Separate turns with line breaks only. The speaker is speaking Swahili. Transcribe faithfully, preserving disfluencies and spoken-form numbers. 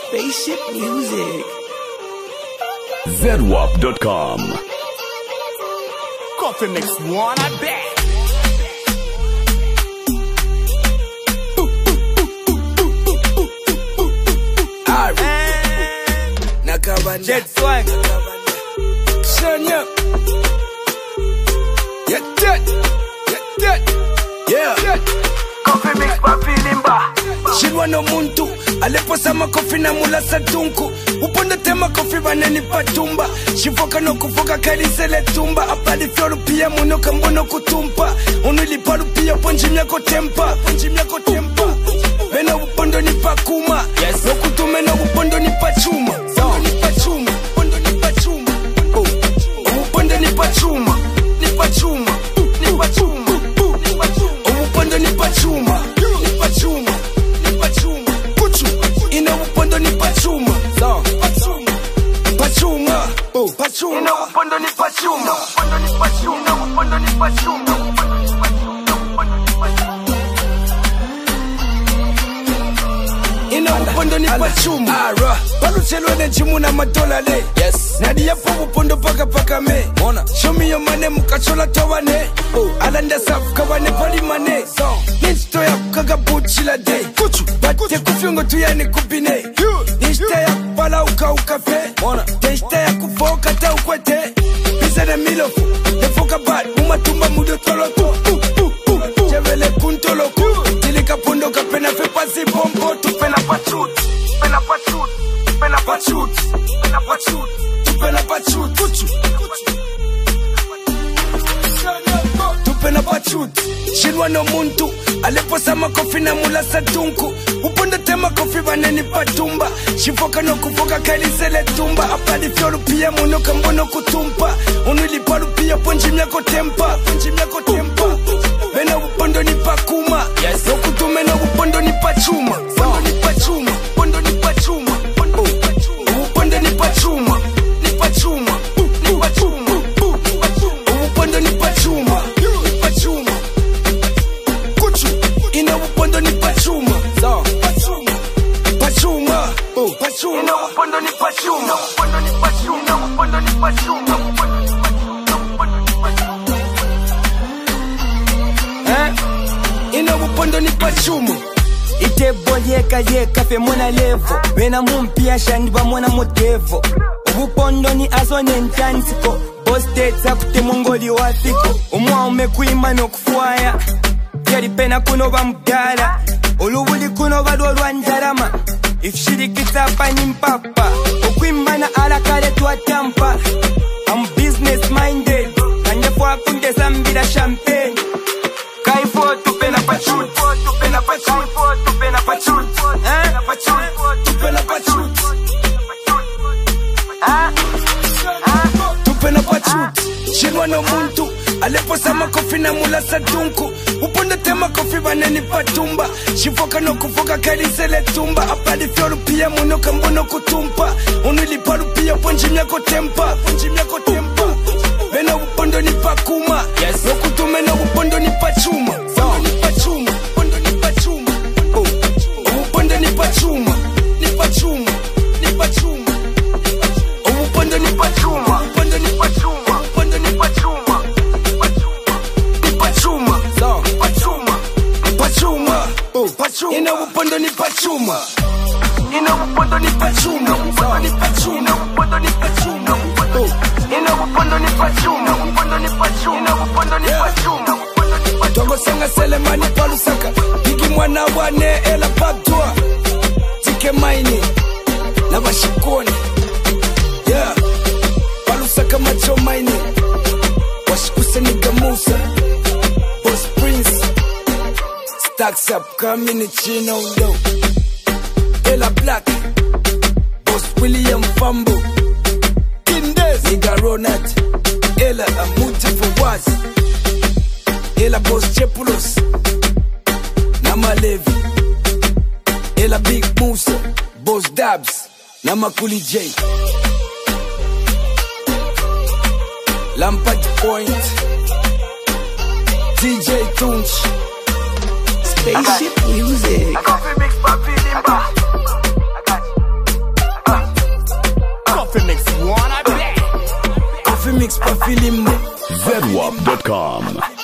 Spaceship music.
Z W A P dot com.
Coffee mix one, I bet.
Nakabana.
Jet swag.
Shania. Yeah, that. Yeah, that. Yeah.
Coffee mix pa filimba.
Shilwa no muntu aleposa makofi na mula satunku uponda tema kofi baneni patumba shifoka no kufoka kalisele tumba apali fyolu pia muno kambono kutumpa unuli palu pia ponji myako tempa ponji myako tempa mena upondo ni pakuma yes no kutume no upondo ni pachuma so ni pachuma upondo ni pachuma oh upondo ni pachuma ni pachuma ni pachuma ni pachuma upondo ni pachuma ni pachuma ina upondo ni pachuma so pachuma pachuma oh pachuma
Ina upondo ni pachuma. Upondo ni pachuma. Upondo ni pachuma.
ina upondo ni pachuma ara paluchelo ne chimuna madola le yes nadi yapo upondo paka paka me ona show me your money mukachola tawane oh alanda saf kawane pali mane so nisto ya kaga buchila day kuchu bate kufyongo tuyane kupine nisto ya pala uka ukafe ona nisto ya kufoka ta ukwete pisa na milofu nefoka bad umatumba mudo toloto chevele kuntoloko tilika pondo kapena fe pasi bombo tupena pachut
Pena pachut. Pena
pachut
Pena pachut.
tupena pachut kuchu tupena pachut shilwa no muntu aleposa makofi na mula satunku uponda tema kofi baneni patumba shifoka no kufoka kalisele tumba apali fyolu pia muno kambono kutumpa unuli palu pia ponji myako tempa ponji myako tempa mena upondo ni pakuma yes no kutume no upondo ni pachuma upondo ni pachuma upondo ni pachuma upondo ni pachuma ni pachuma ni pachuma upondo ni pachuma ni pachuma kuchu ina upondo ni pachuma so pachuma pachuma oh
Ina
pachuma
upondo ni pachuma. Upondo ni pachuma. Upondo ni pachuma.
eh ina upondo ni pachuma
Itebo yeka yeka fe mwana levo Wena mumpia shandi ba mwana motevo Ubupondo ni azone ntansiko Bosteta kute mongoli wafiko Umwa umekuima no kufuaya Yari pena kuno ba mgala Olubuli kuno ba dolwa njarama Ifshirikita pa nimpapa Ukuimba na ala kare tuwa tampa I'm business minded Kanyefu akunde zambira champagne Kaifo tupena pachut Tupena pachut Tupena pachut Eh?
tupena pachut
Ah?
tupena pachut shilwa no muntu aleposa makofi na mula satunku uponda tema kofi baneni patumba shifoka no kufoka kalisele tumba apali fyolu pia muno kambono kutumpa unuli palu pia ponji myako tempa ponji myako tempa mena upondo ni pakuma yes no kutume no upondo ni pachuma so ni pachuma upondo ni pachuma oh upondo ni pachuma ni pachuma ni pachuma upondo ni pachuma upondo ni pachuma upondo ni pachuma ni pachuma so pachuma pachuma oh pachuma ina upondo ni pachuma
Ina upondo ni pachuma. Upondo ni pachuma. Upondo ni pachuma.
oh
Ina upondo ni pachuma. Upondo ni pachuma. Ina upondo ni pachuma. Upondo ni pachuma.
Tongo sanga selemani palusaka Gigi mwana wane ela pagtua Tike maini Na bashikoni Yeah Palusaka macho maini Washikuse niga Musa Boss Prince Stacks up coming chino low Ela Black Boss William Fambo Kindes Niga Ronald Ela Amuti for was Ela Boss Chepulos Nama Levi Ela Big Musa Boss Dabs Nama Kuli J Lampard Point D J Tunch
Spaceship music.
Coffee mix pa filimba. I got you.
fi mix pa filimbe
Z W A P dot com.